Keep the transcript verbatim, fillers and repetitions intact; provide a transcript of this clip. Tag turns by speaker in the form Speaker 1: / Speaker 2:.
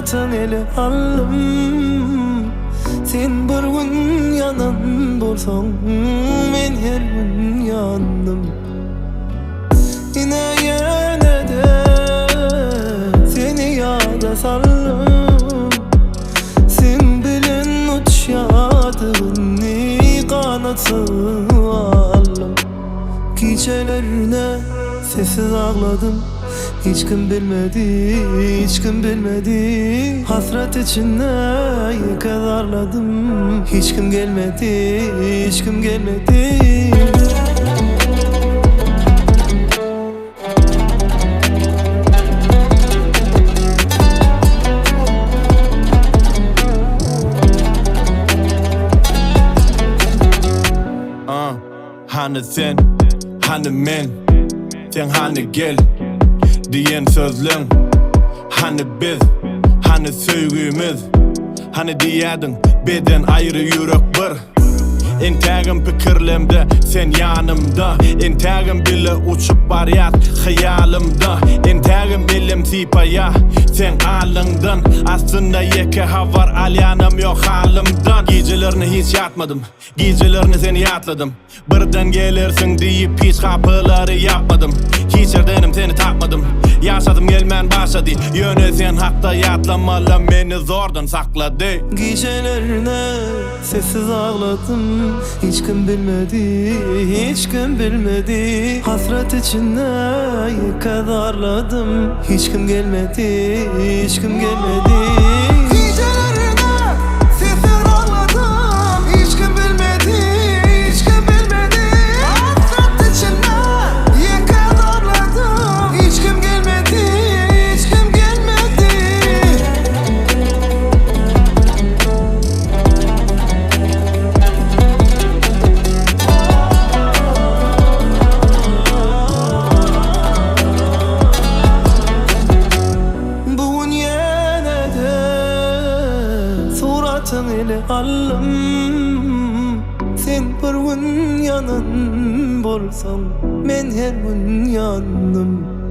Speaker 1: suratın ele alım. Sen bir gün yanan bolsaň, men her gün yandım. Yine yine de seni yada saldım. Sen bilen uçyadığını kanatsın alım. Gecelerine sessiz ağladım. Hiç kim bilmedi, hiç kim bilmedi. Hasret içinde yıkar ağladım. Hiç kim gelmedi, hiç kim gelmedi.
Speaker 2: uh, Hani sen, hani men, sen hani gel diyen sözlüň. Hani biz, hani söýgümiz, hani diýädiň beden aýry ýürek bir. Entägim pikirlemde, sen yanımda. Entägim bile uçup barýat hyýalymda. Entägim elim tipaýa, sen alyňdan. Aslında ýeke havar alýanym ýok halymdan. Gecelerini hiç yatmadım, gecelerini seni yatladım. Birden gelirsin diýip hiç kapylary yapmadım. Hiç yerdenim seni tapmadım. Yaşadım gelmen başladı. Yöne sen hakta yatlamalı, meni zordan sakladı.
Speaker 1: Gecelerine sessiz ağladım. Hiç kim bilmedi, hiç kim bilmedi. Hasret içinde yıkar ağladım. Hiç kim gelmedi, hiç kim gelmedi. Gecelerine sessiz ağladım. Hiç kim bilmedi, hiç kim bilmedi. Hasret içinde yıkar ağladım. Hiç kim gelmedi, hiç kim gelmedi. Bugün yine de suratın ele alım. Sen bir gün yanan bolsaň, men her gün yandım.